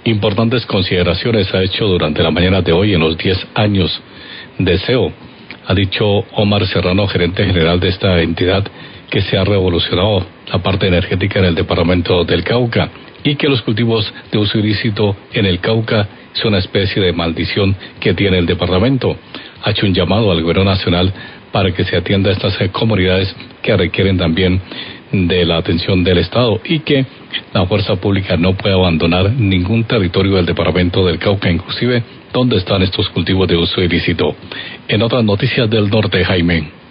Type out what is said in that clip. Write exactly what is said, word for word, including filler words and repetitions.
Importantes consideraciones ha hecho durante la mañana de hoy en los diez años de S E O. Ha dicho Omar Serrano, gerente general de esta entidad, que se ha revolucionado la parte energética en el departamento del Cauca y que los cultivos de uso ilícito en el Cauca es una especie de maldición que tiene el departamento. Ha hecho un llamado al gobierno nacional para que se atienda a estas comunidades que requieren también de la atención del Estado y que la fuerza pública no puede abandonar ningún territorio del departamento del Cauca, inclusive donde están estos cultivos de uso ilícito. En otras noticias del norte, Jaime.